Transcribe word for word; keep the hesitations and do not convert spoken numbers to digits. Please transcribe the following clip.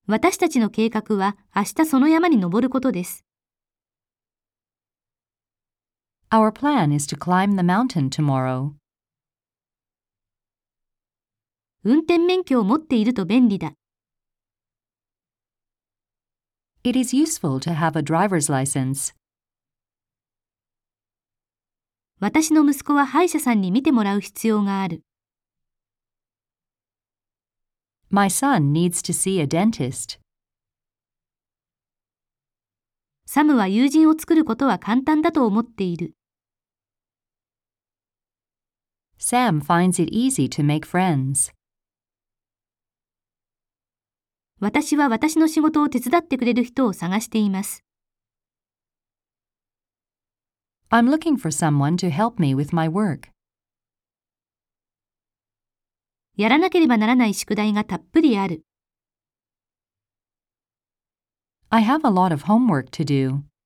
私たちの計画は明日その山に登ることです。 Our plan is to climb the mountain tomorrow. 運転免許を持っていると便利だ。 It is useful to have a driver's license. 私の息子は歯医者さんに見てもらう必要がある。 My son needs to see a dentist. サムは友人を作ることは簡単だと思っている。 Sam finds it easy to make friends. 私は私の仕事を手伝ってくれる人を探しています。 I'm looking for someone to help me with my work. やらなければならない宿題がたっぷりある。 I have a lot of homework to do.